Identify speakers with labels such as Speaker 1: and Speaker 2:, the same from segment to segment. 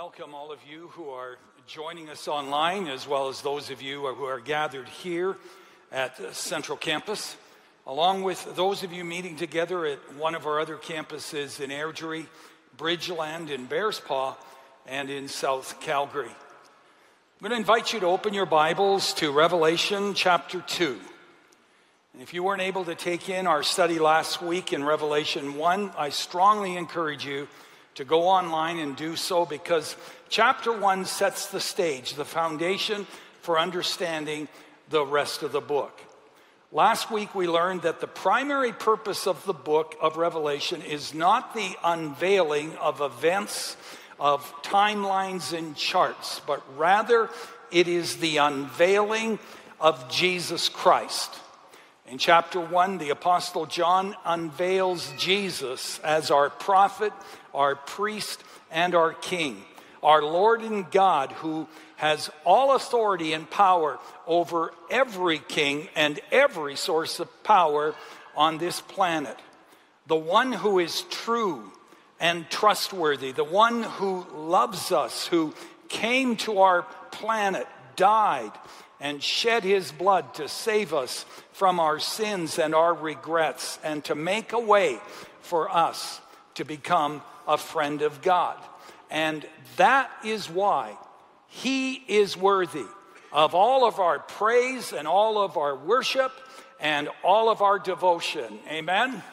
Speaker 1: welcome all of you who are joining us online, as well as those of you who are gathered here at Central Campus, along with those of you meeting together at one of our other campuses in Airdrie, Bridgeland, in Bearspaw, and in South Calgary. I'm going to invite you to open your Bibles to Revelation chapter 2. And if you weren't able to take in our study last week in Revelation 1, I strongly encourage you to go online and do so, because chapter 1 sets the stage, the foundation for understanding the rest of the book. Last week we learned that the primary purpose of the book of Revelation is not the unveiling of events, of timelines and charts, but rather it is the unveiling of Jesus Christ. In chapter 1, the Apostle John unveils Jesus as our prophet, our priest, and our king, our Lord and God, who has all authority and power over every king and every source of power on this planet. The one who is true and trustworthy, the one who loves us, who came to our planet, died, and shed his blood to save us from our sins and our regrets, and to make a way for us to become a friend of God. And that is why he is worthy of all of our praise and all of our worship and all of our devotion. Amen?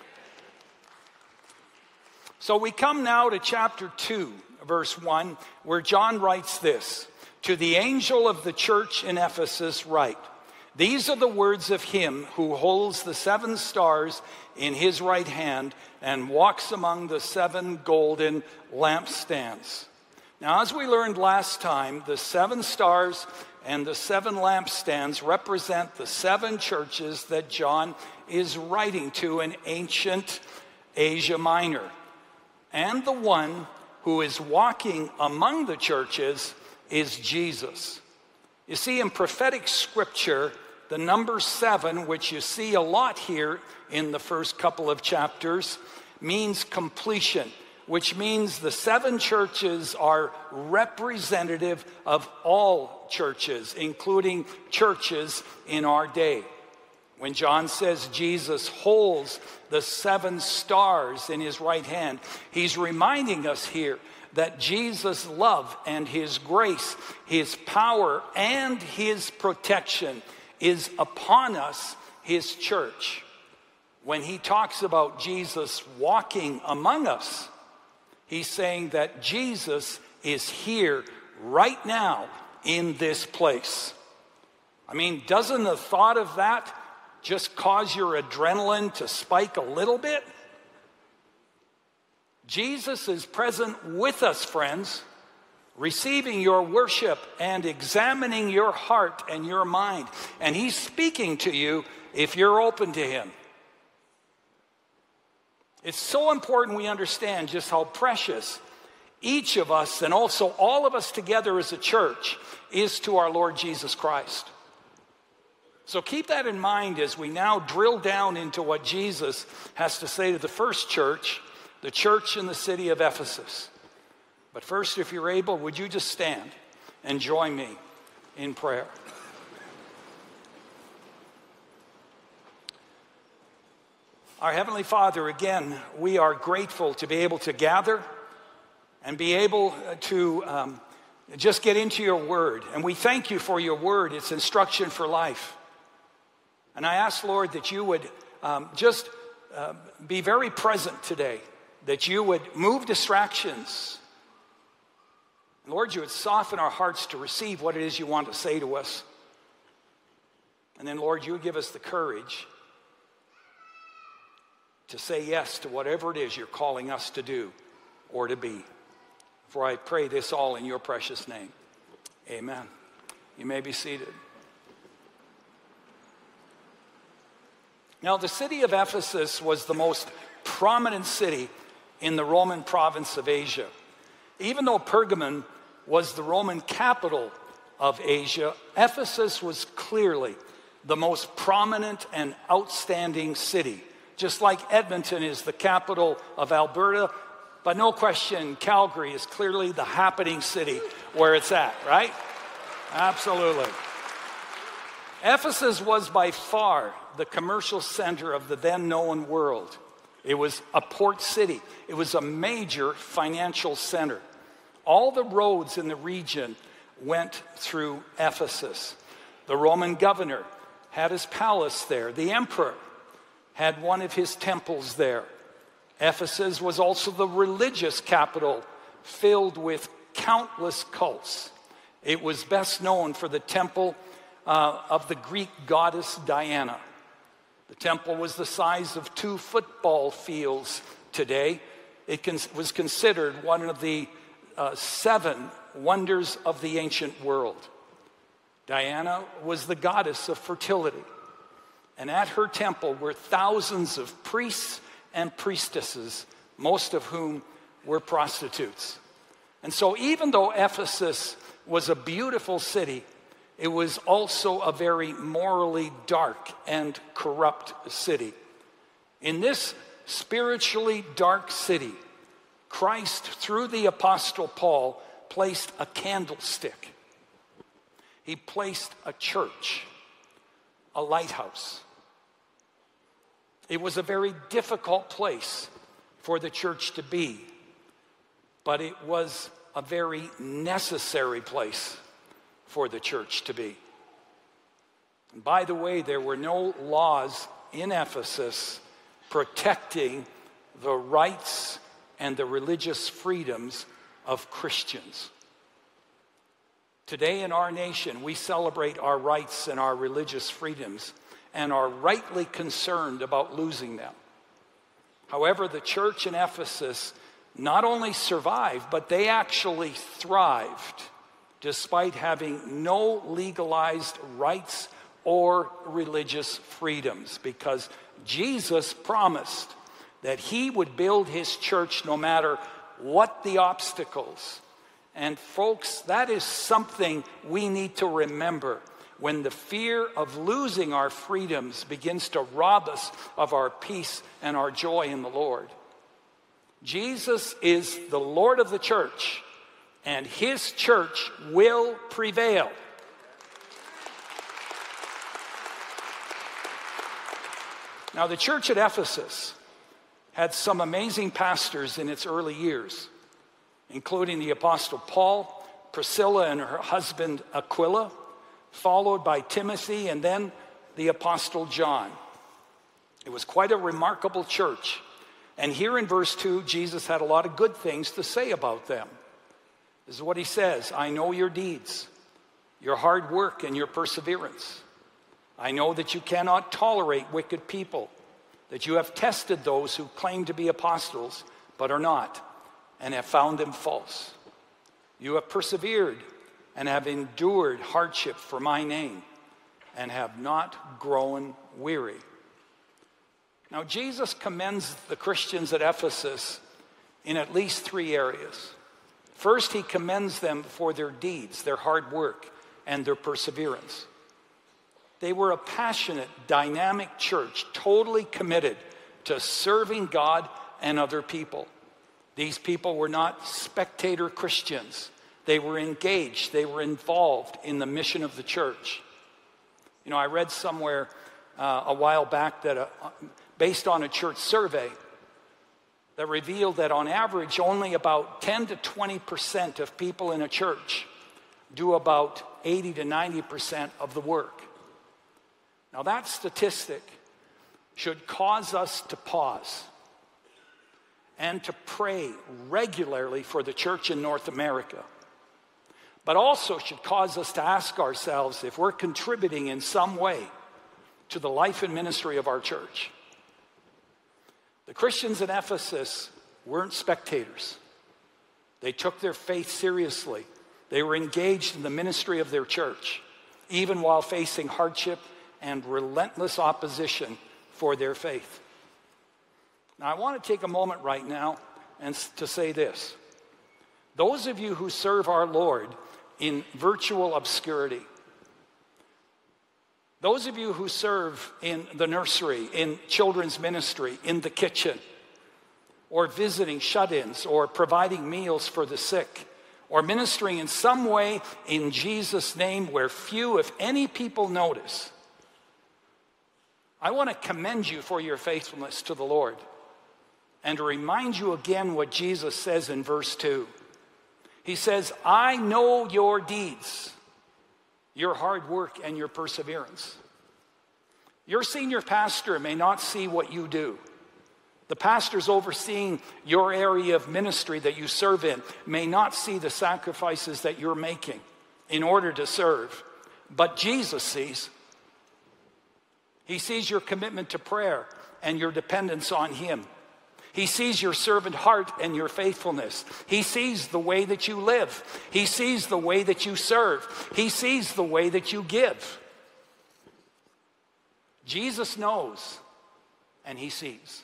Speaker 1: So we come now to chapter 2, verse 1, where John writes this: "To the angel of the church in Ephesus write, these are the words of him who holds the 7 stars in his right hand and walks among the 7 golden lampstands." Now, as we learned last time, the 7 stars and the 7 lampstands represent the 7 churches that John is writing to in ancient Asia Minor. And the one who is walking among the churches is Jesus. You see, in prophetic scripture, the number 7, which you see a lot here in the first couple of chapters, means completion, which means the 7 churches are representative of all churches, including churches in our day. When John says Jesus holds the 7 stars in his right hand, he's reminding us here that Jesus' love and his grace, his power and his protection is upon us, his church. When he talks about Jesus walking among us, he's saying that Jesus is here right now in this place. I mean, doesn't the thought of that just cause your adrenaline to spike a little bit? Jesus is present with us, friends, receiving your worship and examining your heart and your mind. And he's speaking to you if you're open to him. It's so important we understand just how precious each of us, and also all of us together as a church, is to our Lord Jesus Christ. So keep that in mind as we now drill down into what Jesus has to say to the first church, the church in the city of Ephesus. But first, if you're able, would you just stand and join me in prayer? Our Heavenly Father, again, we are grateful to be able to gather and be able to just get into your word. And we thank you for your word, its instruction for life. And I ask, Lord, that you would just be very present today, that you would move distractions. Lord, you would soften our hearts to receive what it is you want to say to us. And then, Lord, you would give us the courage to say yes to whatever it is you're calling us to do or to be. For I pray this all in your precious name. Amen. You may be seated. Now, the city of Ephesus was the most prominent city in the Roman province of Asia. Even though Pergamon was the Roman capital of Asia, Ephesus was clearly the most prominent and outstanding city. Just like Edmonton is the capital of Alberta, But no question, Calgary is clearly the happening city where it's at, right? Absolutely. Ephesus was by far the commercial center of the then known world. It was a port city. It was a major financial center. All the roads in the region went through Ephesus. The Roman governor had his palace there. The emperor had one of his temples there. Ephesus was also the religious capital filled with countless cults. It was best known for the temple of the Greek goddess Diana. The temple was the size of 2 football fields today. It was considered one of the 7 wonders of the ancient world. Diana was the goddess of fertility. And at her temple were thousands of priests and priestesses, most of whom were prostitutes. And so even though Ephesus was a beautiful city, it was also a very morally dark and corrupt city. In this spiritually dark city, Christ, through the Apostle Paul, placed a candlestick. He placed a church, a lighthouse. It was a very difficult place for the church to be, but it was a very necessary place for the church to be. And by the way, there were no laws in Ephesus protecting the rights and the religious freedoms of Christians. Today in our nation, we celebrate our rights and our religious freedoms and are rightly concerned about losing them. However, the church in Ephesus not only survived, but they actually thrived despite having no legalized rights or religious freedoms, because Jesus promised that he would build his church no matter what the obstacles. And folks, that is something we need to remember when the fear of losing our freedoms begins to rob us of our peace and our joy in the Lord. Jesus is the Lord of the church, and his church will prevail. Now, the church at Ephesus had some amazing pastors in its early years, including the Apostle Paul, Priscilla and her husband Aquila, followed by Timothy, and then the Apostle John. It was quite a remarkable church. And here in verse 2, Jesus had a lot of good things to say about them. This is what he says: I know your deeds, your hard work, and your perseverance. I know that you cannot tolerate wicked people, that you have tested those who claim to be apostles, but are not, and have found them false. You have persevered and have endured hardship for my name, and have not grown weary. Now, Jesus commends the Christians at Ephesus in at least 3 areas. First, he commends them for their deeds, their hard work, and their perseverance. They were a passionate, dynamic church, totally committed to serving God and other people. These people were not spectator Christians. They were engaged. They were involved in the mission of the church. You know, I read somewhere a while back that based on a church survey that revealed that on average only about 10 to 20% of people in a church do about 80 to 90% of the work. Now that statistic should cause us to pause and to pray regularly for the church in North America, but also should cause us to ask ourselves if we're contributing in some way to the life and ministry of our church. The Christians in Ephesus weren't spectators. They took their faith seriously. They were engaged in the ministry of their church, even while facing hardship and relentless opposition for their faith. Now, I want to take a moment right now and to say this. Those of you who serve our Lord in virtual obscurity, those of you who serve in the nursery, in children's ministry, in the kitchen, or visiting shut-ins, or providing meals for the sick, or ministering in some way in Jesus' name where few, if any, people notice, I want to commend you for your faithfulness to the Lord and to remind you again what Jesus says in verse 2. He says, I know your deeds, your hard work, and your perseverance. Your senior pastor may not see what you do. The pastors overseeing your area of ministry that you serve in may not see the sacrifices that you're making in order to serve. But Jesus sees. He sees your commitment to prayer and your dependence on Him. He sees your servant heart and your faithfulness. He sees the way that you live. He sees the way that you serve. He sees the way that you give. Jesus knows and He sees.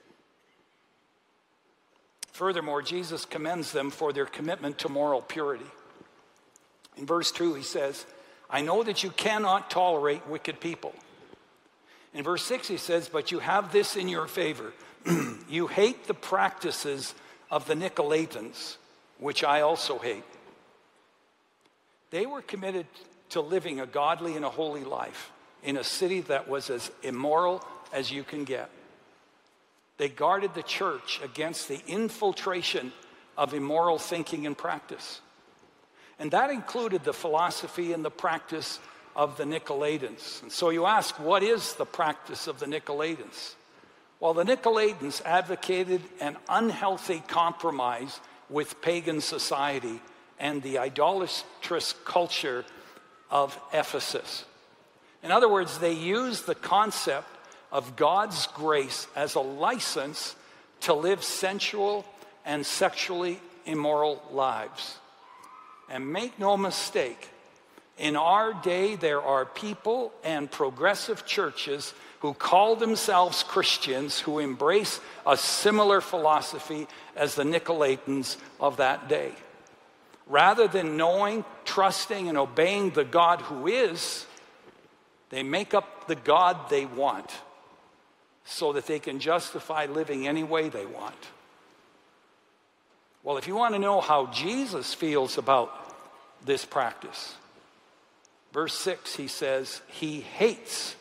Speaker 1: Furthermore, Jesus commends them for their commitment to moral purity. In verse 2, He says, I know that you cannot tolerate wicked people. In verse 6, He says, but you have this in your favor. You hate the practices of the Nicolaitans, which I also hate. They were committed to living a godly and a holy life in a city that was as immoral as you can get. They guarded the church against the infiltration of immoral thinking and practice. And that included the philosophy and the practice of the Nicolaitans. And so you ask, what is the practice of the Nicolaitans? Well, the Nicolaitans advocated an unhealthy compromise with pagan society and the idolatrous culture of Ephesus. In other words, they used the concept of God's grace as a license to live sensual and sexually immoral lives. And make no mistake, in our day there are people and progressive churches who call themselves Christians who embrace a similar philosophy as the Nicolaitans of that day. Rather than knowing, trusting, and obeying the God who is, they make up the God they want so that they can justify living any way they want. Well, if you want to know how Jesus feels about this practice, verse 6, He says, He hates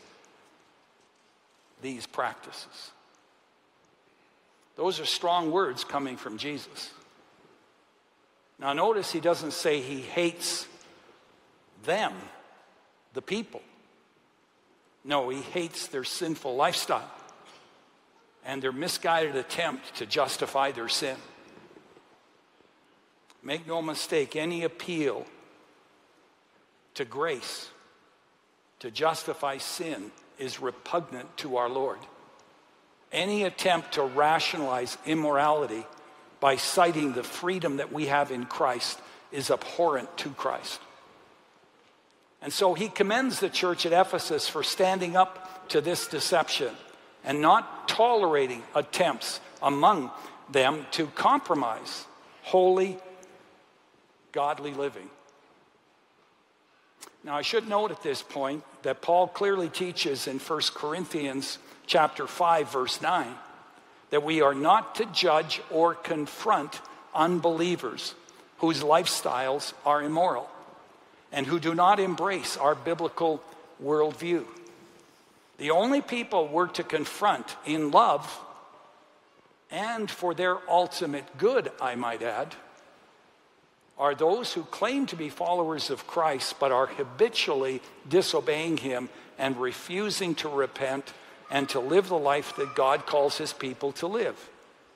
Speaker 1: these practices. Those are strong words coming from Jesus. Now notice He doesn't say He hates them, the people. No, He hates their sinful lifestyle and their misguided attempt to justify their sin. Make no mistake, any appeal to grace to justify sin is repugnant to our Lord. Any attempt to rationalize immorality by citing the freedom that we have in Christ is abhorrent to Christ. And so He commends the church at Ephesus for standing up to this deception and not tolerating attempts among them to compromise holy, godly living. Now, I should note at this point that Paul clearly teaches in 1 Corinthians chapter 5, verse 9, that we are not to judge or confront unbelievers whose lifestyles are immoral and who do not embrace our biblical worldview. The only people we're to confront in love and for their ultimate good, I might add, are those who claim to be followers of Christ but are habitually disobeying Him and refusing to repent and to live the life that God calls His people to live.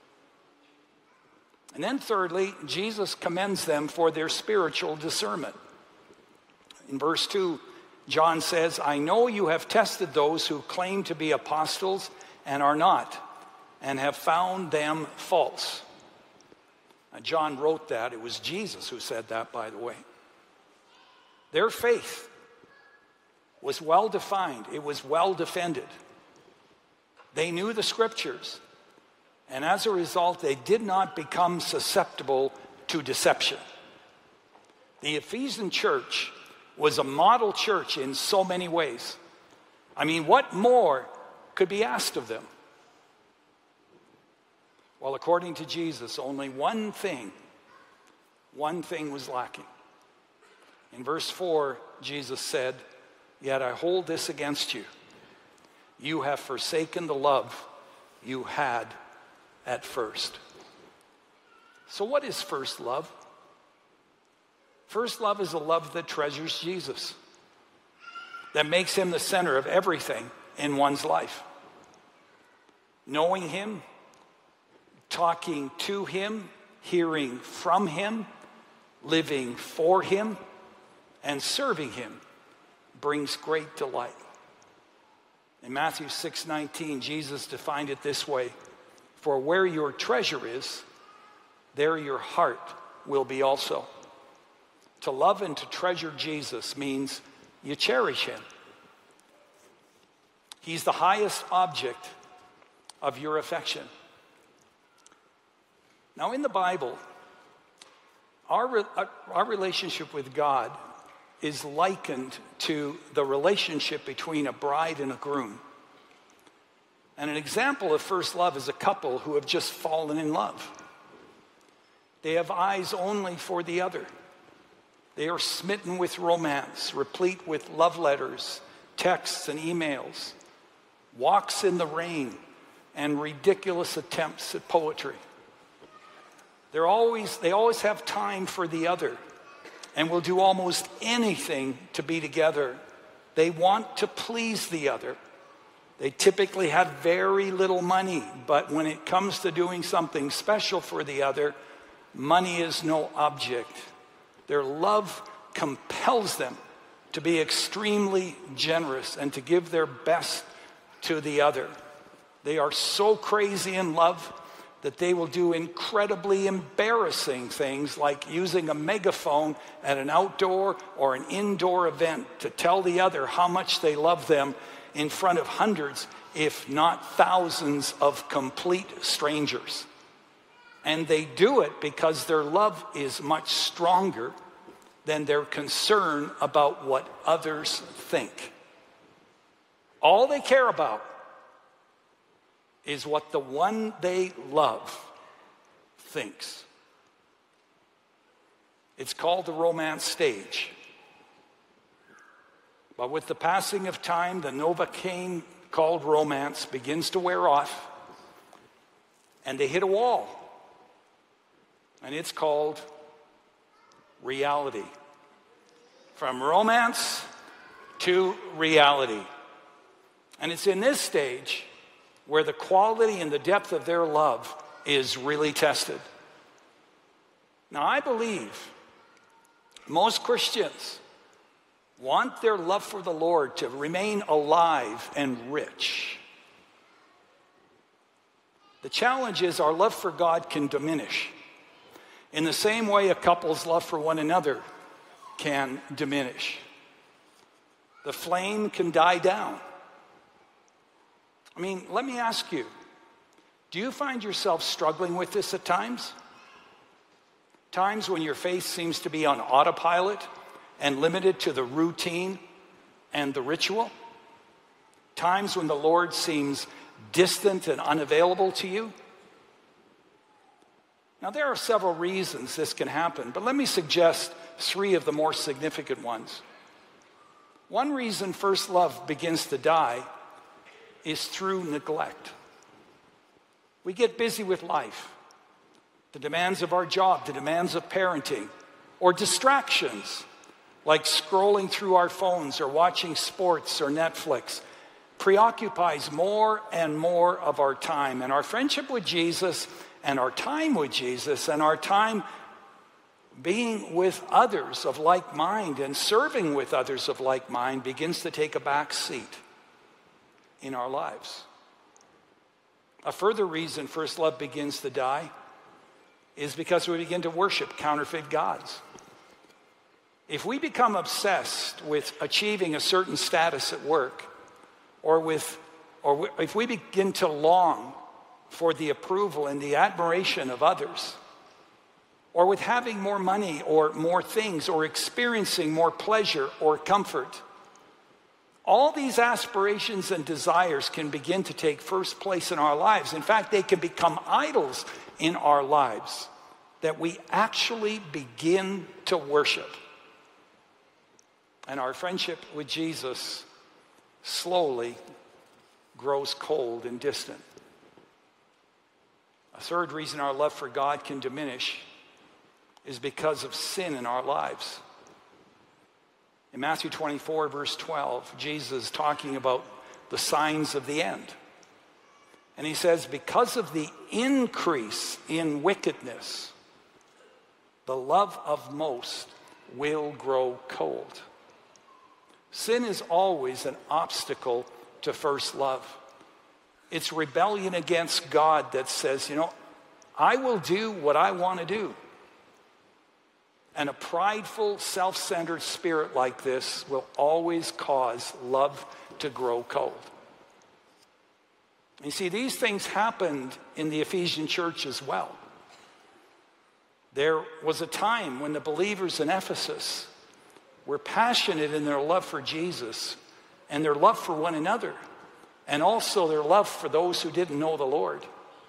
Speaker 1: And then thirdly, Jesus commends them for their spiritual discernment. In verse 2, John says, I know you have tested those who claim to be apostles and are not, and have found them false. Now, John wrote that. It was Jesus who said that, by the way. Their faith was well defined. It was well defended. They knew the scriptures. And as a result, they did not become susceptible to deception. The Ephesian church was a model church in so many ways. I mean, what more could be asked of them? Well, according to Jesus, only one thing was lacking. In verse 4, Jesus said, "Yet I hold this against you. You have forsaken the love you had at first." So what is first love? First love is a love that treasures Jesus, that makes him the center of everything in one's life. Knowing him, talking to him, hearing from him, living for him, and serving him brings great delight. In Matthew 6:19, Jesus defined it this way: "For where your treasure is, there your heart will be also." To love and to treasure Jesus means you cherish him. He's the highest object of your affection. Now, in the Bible, our relationship with God is likened to the relationship between a bride and a groom. And an example of first love is a couple who have just fallen in love. They have eyes only for the other. They are smitten with romance, replete with love letters, texts, and emails, walks in the rain, and ridiculous attempts at poetry. They always have time for the other and will do almost anything to be together. They want to please the other. They typically have very little money, but when it comes to doing something special for the other, money is no object. Their love compels them to be extremely generous and to give their best to the other. They are so crazy in love that they will do incredibly embarrassing things like using a megaphone at an outdoor or an indoor event to tell the other how much they love them in front of hundreds, if not thousands, of complete strangers. And they do it because their love is much stronger than their concern about what others think. All they care about is what the one they love thinks. It's called the romance stage. But with the passing of time, the Novocaine called romance begins to wear off, and they hit a wall. And it's called reality. From romance to reality. And it's in this stage where the quality and the depth of their love is really tested. Now, I believe most Christians want their love for the Lord to remain alive and rich. The challenge is our love for God can diminish in the same way a couple's love for one another can diminish. The flame can die down. I mean, let me ask you, do you find yourself struggling with this at times? Times when your faith seems to be on autopilot and limited to the routine and the ritual? Times when the Lord seems distant and unavailable to you? Now, there are several reasons this can happen, but let me suggest 3 of the more significant ones. One reason first love begins to die is through neglect. We get busy with life, the demands of our job, the demands of parenting, or distractions like scrolling through our phones or watching sports or Netflix preoccupies more and more of our time. And our friendship with Jesus and our time with Jesus and our time being with others of like mind and serving with others of like mind begins to take a back seat in our lives. A further reason first love begins to die is because we begin to worship counterfeit gods. If we become obsessed with achieving a certain status at work, or if we begin to long for the approval and the admiration of others, or with having more money or more things or experiencing more pleasure or comfort, all these aspirations and desires can begin to take first place in our lives. In fact, they can become idols in our lives that we actually begin to worship. And our friendship with Jesus slowly grows cold and distant. A third reason our love for God can diminish is because of sin in our lives. In Matthew 24, verse 12, Jesus is talking about the signs of the end. And he says, because of the increase in wickedness, the love of most will grow cold. Sin is always an obstacle to first love. It's rebellion against God that says, I will do what I want to do. And a prideful, self-centered spirit like this will always cause love to grow cold. You see, these things happened in the Ephesian church as well. There was a time when the believers in Ephesus were passionate in their love for Jesus and their love for one another, and also their love for those who didn't know the Lord.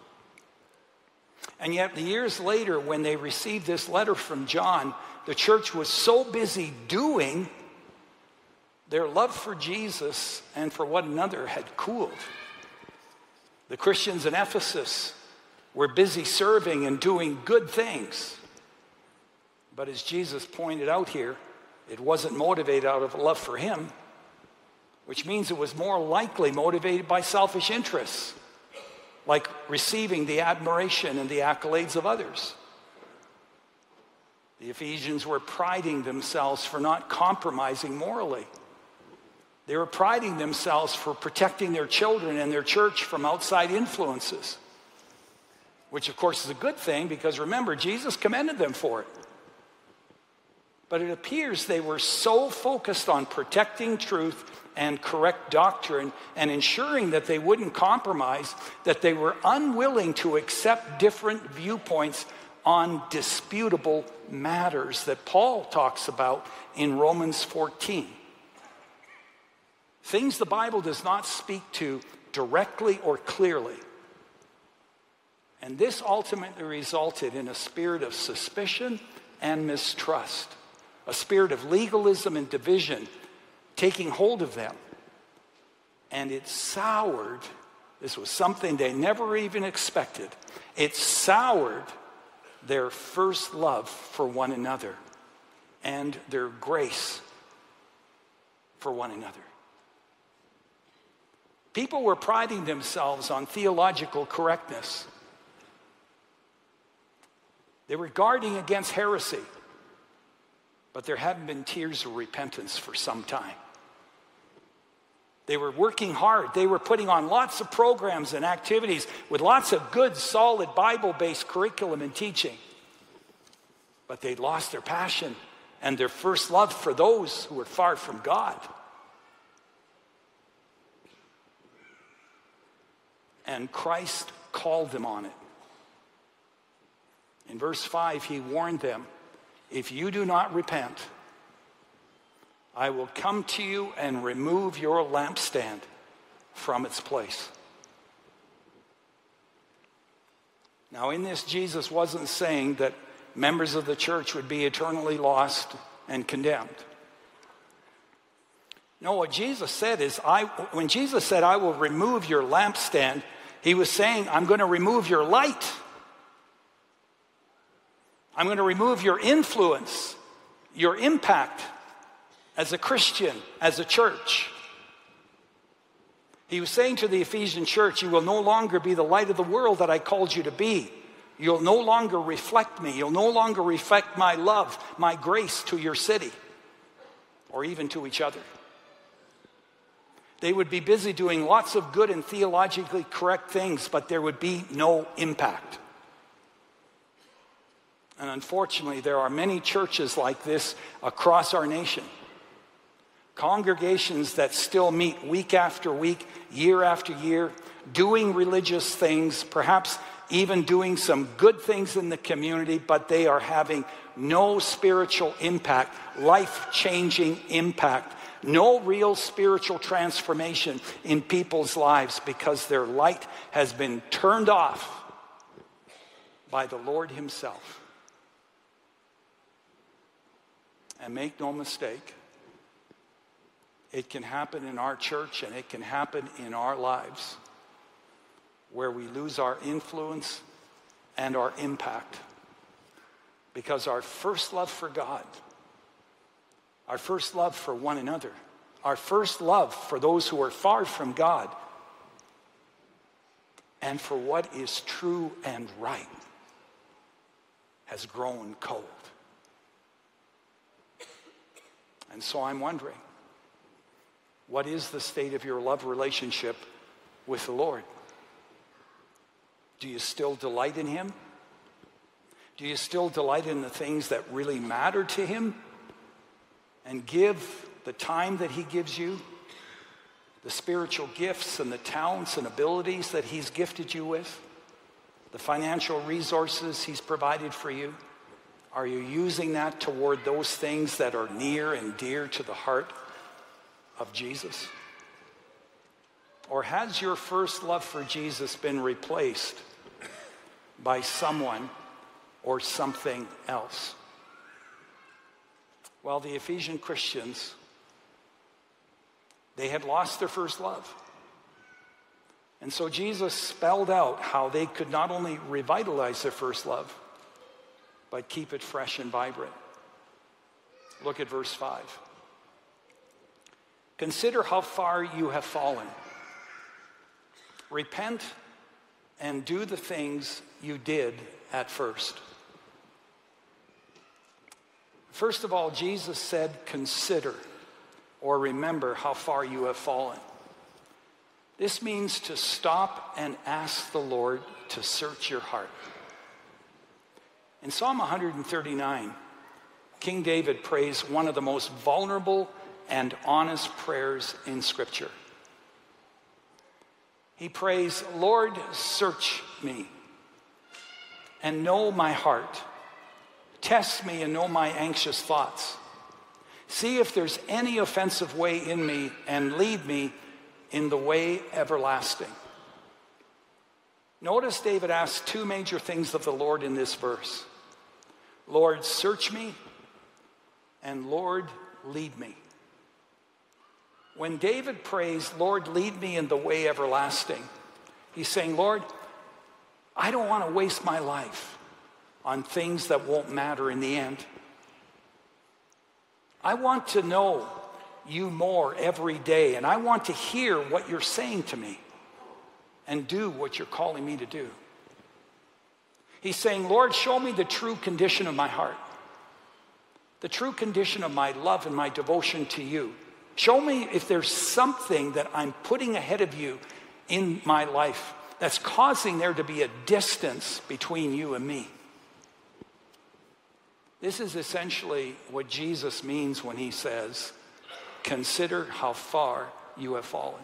Speaker 1: And yet, years later, when they received this letter from John, the church was so busy doing, their love for Jesus and for one another had cooled. The Christians in Ephesus were busy serving and doing good things. But as Jesus pointed out here, it wasn't motivated out of love for him, which means it was more likely motivated by selfish interests, like receiving the admiration and the accolades of others. The Ephesians were priding themselves for not compromising morally. They were priding themselves for protecting their children and their church from outside influences, which of course is a good thing because remember, Jesus commended them for it. But it appears they were so focused on protecting truth and correct doctrine and ensuring that they wouldn't compromise that they were unwilling to accept different viewpoints on disputable matters that Paul talks about in Romans 14. Things the Bible does not speak to directly or clearly. And this ultimately resulted in a spirit of suspicion and mistrust, a spirit of legalism and division taking hold of them. And it soured, this was something they never even expected, it soured their first love for one another and their grace for one another. People were priding themselves on theological correctness. They were guarding against heresy, but there hadn't been tears of repentance for some time. They were working hard. They were putting on lots of programs and activities with lots of good, solid, Bible-based curriculum and teaching. But they lost their passion and their first love for those who were far from God. And Christ called them on it. In verse 5, he warned them, if you do not repent, I will come to you and remove your lampstand from its place. Now, in this, Jesus wasn't saying that members of the church would be eternally lost and condemned. No, what Jesus said is, when Jesus said, I will remove your lampstand, he was saying, I'm going to remove your light. I'm going to remove your influence, your impact as a Christian, as a church. He was saying to the Ephesian church, you will no longer be the light of the world that I called you to be. You'll no longer reflect me. You'll no longer reflect my love, my grace to your city, or even to each other. They would be busy doing lots of good and theologically correct things, but there would be no impact. And unfortunately, there are many churches like this across our nation. Congregations that still meet week after week, year after year, doing religious things, perhaps even doing some good things in the community, but they are having no spiritual impact, life-changing impact No real spiritual transformation in people's lives because their light has been turned off by the Lord himself. And make no mistake, it can happen in our church and it can happen in our lives where we lose our influence and our impact because our first love for God, our first love for one another, our first love for those who are far from God, and for what is true and right has grown cold. And so I'm wondering, what is the state of your love relationship with the Lord? Do you still delight in him? Do you still delight in the things that really matter to him? And give the time that he gives you, the spiritual gifts and the talents and abilities that he's gifted you with, the financial resources he's provided for you? Are you using that toward those things that are near and dear to the heart of Jesus? Or has your first love for Jesus been replaced by someone or something else? Well, the Ephesian Christians, they had lost their first love. And so Jesus spelled out how they could not only revitalize their first love, but keep it fresh and vibrant. Look at verse 5. Consider how far you have fallen. Repent and do the things you did at first. First of all, Jesus said, consider or remember how far you have fallen. This means to stop and ask the Lord to search your heart. In Psalm 139, King David prays one of the most vulnerable and honest prayers in Scripture. He prays, Lord, search me and know my heart. Test me and know my anxious thoughts. See if there's any offensive way in me and lead me in the way everlasting. Notice David asks two major things of the Lord in this verse. Lord, search me, and Lord, lead me. When David prays, Lord, lead me in the way everlasting, he's saying, Lord, I don't want to waste my life on things that won't matter in the end. I want to know you more every day, and I want to hear what you're saying to me and do what you're calling me to do. He's saying, Lord, show me the true condition of my heart, the true condition of my love and my devotion to you. Show me if there's something that I'm putting ahead of you in my life that's causing there to be a distance between you and me. This is essentially what Jesus means when he says, consider how far you have fallen.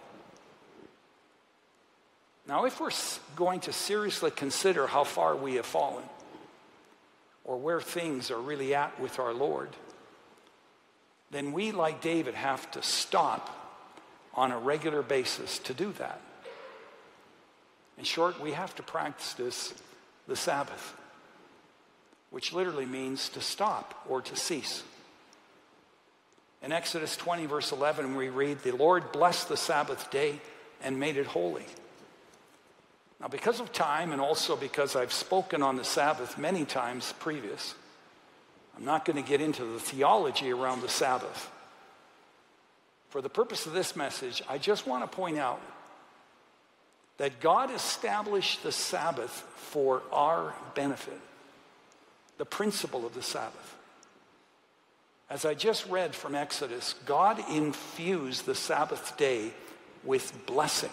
Speaker 1: Now, if we're going to seriously consider how far we have fallen, or where things are really at with our Lord, then we, like David, have to stop on a regular basis to do that. In short, we have to practice the Sabbath, which literally means to stop or to cease. In Exodus 20, verse 11, we read, the Lord blessed the Sabbath day and made it holy. Now, because of time and also because I've spoken on the Sabbath many times previous, I'm not going to get into the theology around the Sabbath. For the purpose of this message, I just want to point out that God established the Sabbath for our benefit, the principle of the Sabbath. As I just read from Exodus, God infused the Sabbath day with blessing.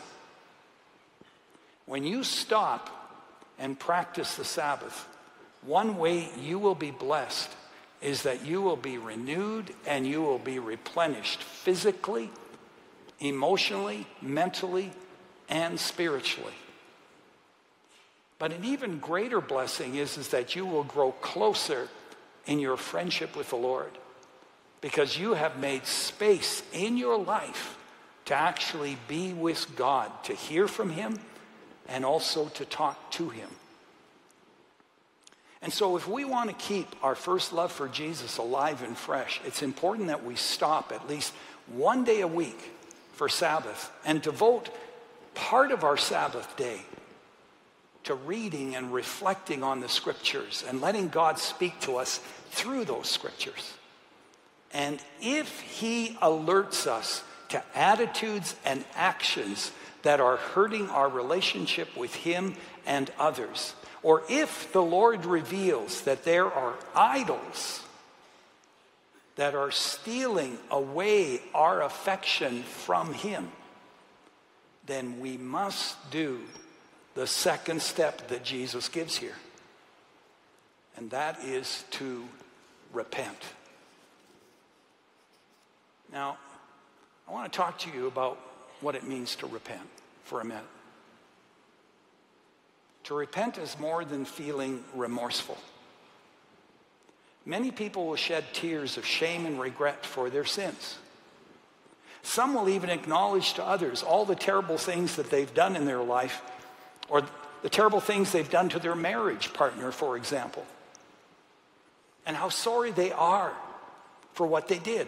Speaker 1: When you stop and practice the Sabbath, one way you will be blessed is that you will be renewed and you will be replenished physically, emotionally, mentally, and spiritually. But an even greater blessing is that you will grow closer in your friendship with the Lord. because you have made space in your life to actually be with God, to hear from him, and also to talk to him. And so if we want to keep our first love for Jesus alive and fresh, it's important that we stop at least one day a week for Sabbath and devote part of our Sabbath day to reading and reflecting on the scriptures and letting God speak to us through those scriptures. And if he alerts us to attitudes and actions that are hurting our relationship with him and others, or if the Lord reveals that there are idols that are stealing away our affection from him, then we must do the second step that Jesus gives here. And that is to repent. Now, I want to talk to you about what it means to repent for a minute. To repent is more than feeling remorseful. Many people will shed tears of shame and regret for their sins. Some will even acknowledge to others all the terrible things that they've done in their life, or the terrible things they've done to their marriage partner, for example, and how sorry they are for what they did.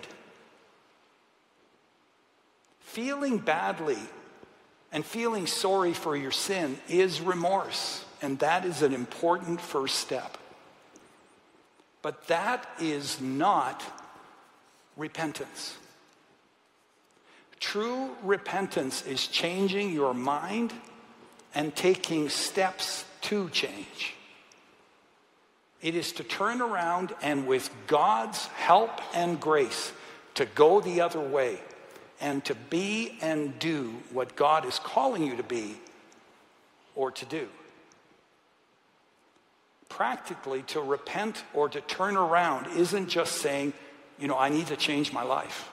Speaker 1: Feeling badly and feeling sorry for your sin is remorse, and that is an important first step. But that is not repentance. True repentance is changing your mind and taking steps to change. It is to turn around and with God's help and grace to go the other way and to be and do what God is calling you to be or to do. Practically, to repent or to turn around isn't just saying, I need to change my life.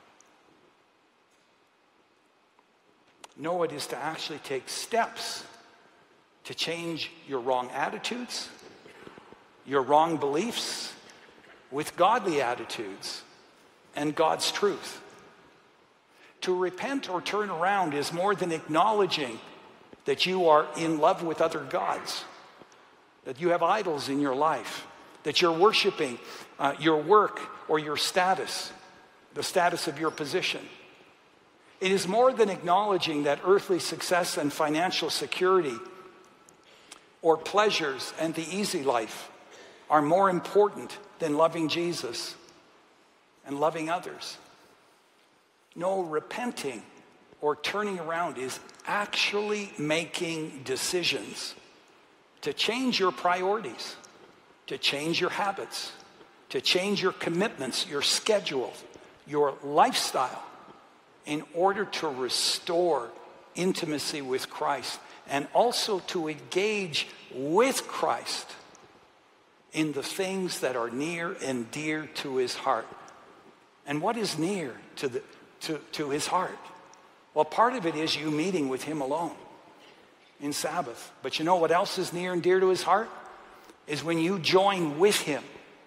Speaker 1: No, it is to actually take steps to change your wrong attitudes, your wrong beliefs, with godly attitudes and God's truth. To repent or turn around is more than acknowledging that you are in love with other gods, that you have idols in your life, that you're worshiping your work or your status, the status of your position. It is more than acknowledging that earthly success and financial security or pleasures and the easy life are more important than loving Jesus and loving others. No, repenting or turning around is actually making decisions to change your priorities, to change your habits, to change your commitments, your schedule, your lifestyle, in order to restore intimacy with Christ and also to engage with Christ in the things that are near and dear to his heart. And what is near to his heart? Well, part of it is you meeting with him alone in Sabbath. But you know what else is near and dear to his heart? Is when you join with him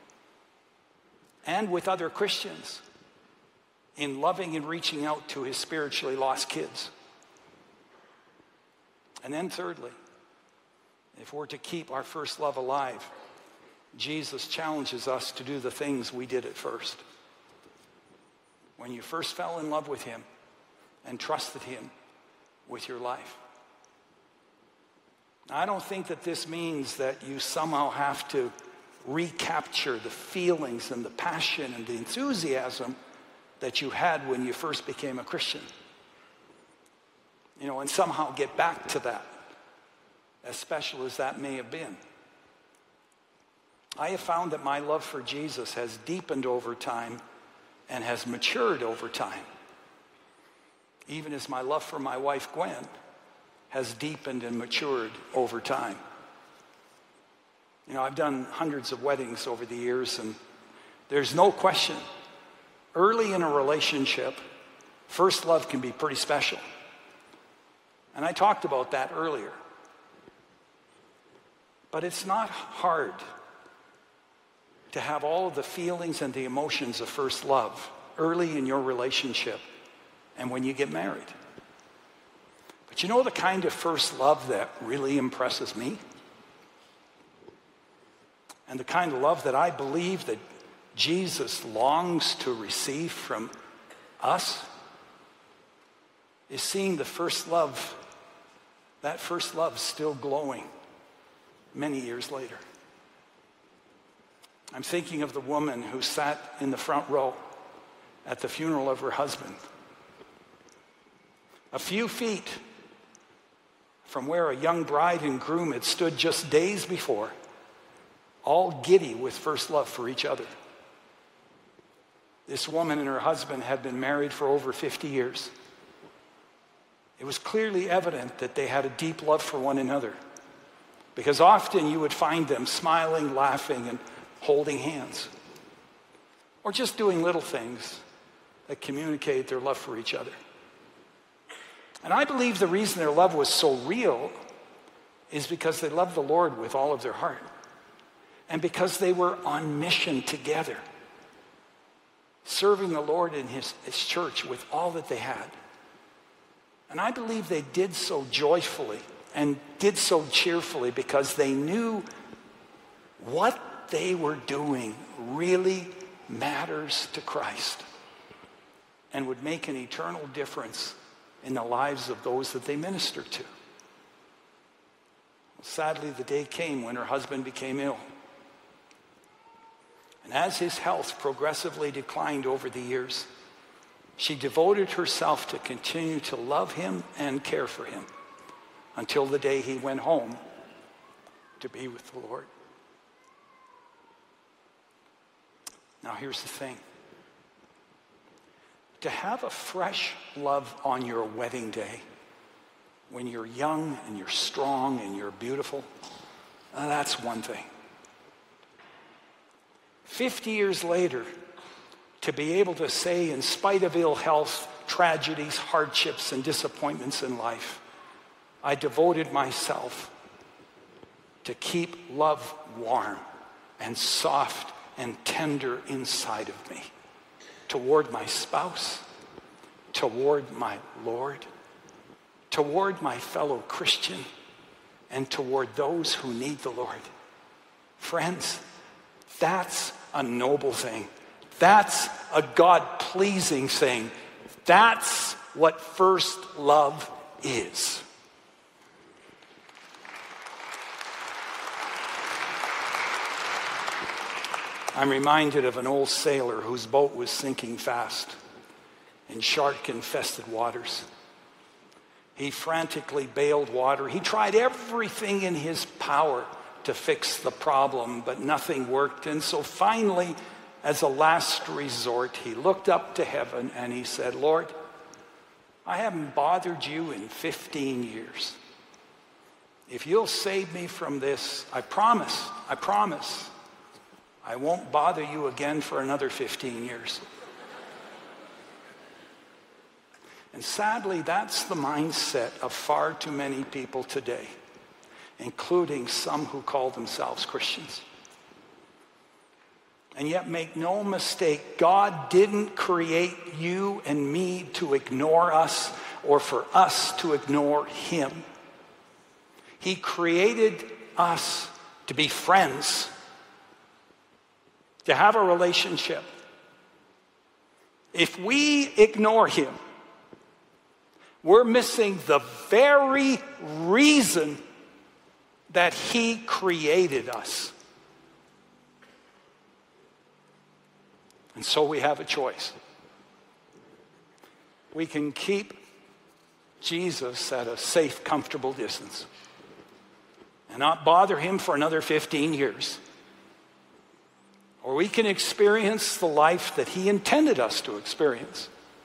Speaker 1: and with other Christians in loving and reaching out to his spiritually lost kids. And then thirdly, if we're to keep our first love alive, Jesus challenges us to do the things we did at first. When you first fell in love with him and trusted him with your life. I don't think that this means that you somehow have to recapture the feelings and the passion and the enthusiasm that you had when you first became a Christian. And somehow get back to that, as special as that may have been. I have found that my love for Jesus has deepened over time and has matured over time. Even as my love for my wife, Gwen, has deepened and matured over time. I've done hundreds of weddings over the years, and there's no question, early in a relationship, first love can be pretty special. And I talked about that earlier. But it's not hard to have all of the feelings and the emotions of first love early in your relationship and when you get married. But you know the kind of first love that really impresses me? And the kind of love that I believe that Jesus longs to receive from us is seeing the first love, that first love still glowing many years later. I'm thinking of the woman who sat in the front row at the funeral of her husband. A few feet from where a young bride and groom had stood just days before, all giddy with first love for each other. This woman and her husband had been married for over 50 years. It was clearly evident that they had a deep love for one another, because often you would find them smiling, laughing, and holding hands, or just doing little things that communicate their love for each other. And I believe the reason their love was so real is because they loved the Lord with all of their heart, and because they were on mission together, serving the Lord in his church with all that they had. And I believe they did so joyfully and did so cheerfully because they knew what they were doing really matters to Christ and would make an eternal difference in the lives of those that they ministered to. Sadly, the day came when her husband became ill. And as his health progressively declined over the years, she devoted herself to continue to love him and care for him until the day he went home to be with the Lord. Now here's the thing. To have a fresh love on your wedding day, when you're young and you're strong and you're beautiful, that's one thing. 50 years later, to be able to say, in spite of ill health, tragedies, hardships, and disappointments in life, I devoted myself to keep love warm and soft and tender inside of me, toward my spouse, toward my Lord, toward my fellow Christian, and toward those who need the Lord. Friends, that's a noble thing. That's a God-pleasing thing. That's what first love is. I'm reminded of an old sailor whose boat was sinking fast in shark-infested waters. He frantically bailed water. He tried everything in his power to fix the problem, but nothing worked. And so finally, as a last resort, he looked up to heaven and he said, Lord, I haven't bothered you in 15 years. If you'll save me from this, I promise, I won't bother you again for another 15 years. And sadly, that's the mindset of far too many people today, including some who call themselves Christians. And yet, make no mistake, God didn't create you and me to ignore us or for us to ignore him. He created us to be friends, to have a relationship. If we ignore him, we're missing the very reason that he created us. And so we have a choice. We can keep Jesus at a safe, comfortable distance and not bother him for another 15 years. Or we can experience the life that he intended us to experience.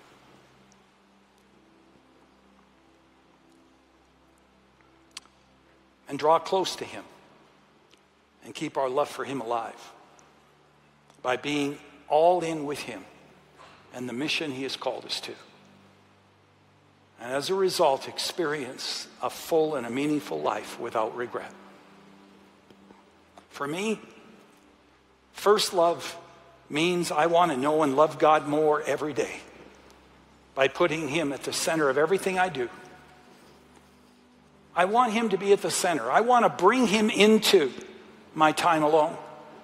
Speaker 1: And draw close to him and keep our love for him alive by being all in with him and the mission he has called us to. And as a result, experience a full and a meaningful life without regret. For me, First love means I want to know and love God more every day by putting him at the center of everything I do. I want him to be at the center. I want to bring him into my time alone.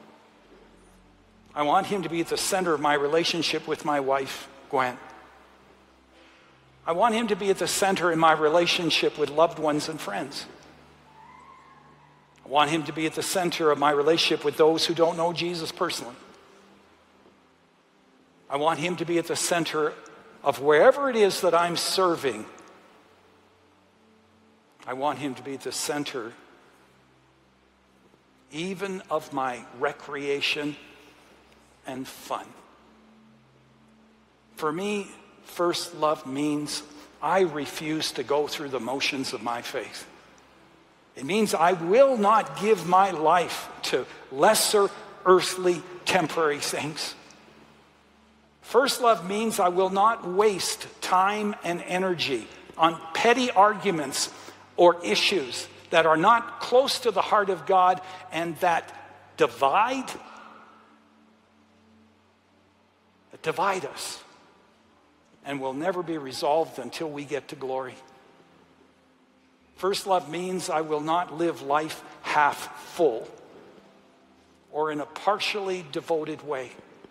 Speaker 1: I want him to be at the center of my relationship with my wife, Gwen. I want him to be at the center in my relationship with loved ones and friends. I want him to be at the center of my relationship with those who don't know Jesus personally. I want him to be at the center of wherever it is that I'm serving. I want him to be at the center even of my recreation and fun. For me, first love means I refuse to go through the motions of my faith. It means I will not give my life to lesser earthly temporary things. First love means I will not waste time and energy on petty arguments or issues that are not close to the heart of God and that divide us and will never be resolved until we get to glory. First love means I will not live life half full or in a partially devoted way.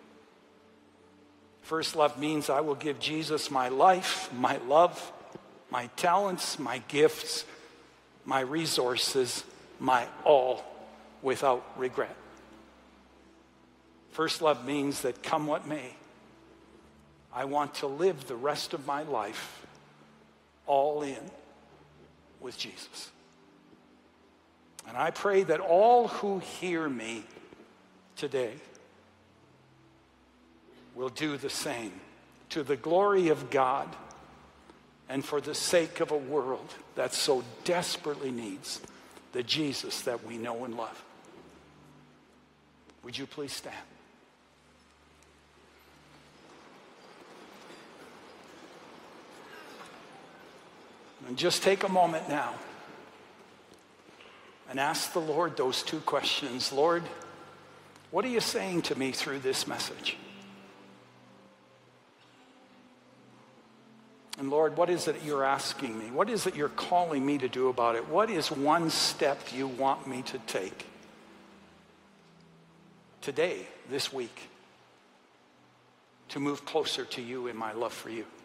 Speaker 1: First love means I will give Jesus my life, my love, my talents, my gifts, my resources, my all, without regret. First love means that come what may, I want to live the rest of my life all in with Jesus. And I pray that all who hear me today will do the same to the glory of God and for the sake of a world that so desperately needs the Jesus that we know and love. Would you please stand? And just take a moment now and ask the Lord those two questions. Lord, what are you saying to me through this message? And Lord, what is it you're asking me? What is it you're calling me to do about it? What is one step you want me to take today, this week, to move closer to you in my love for you?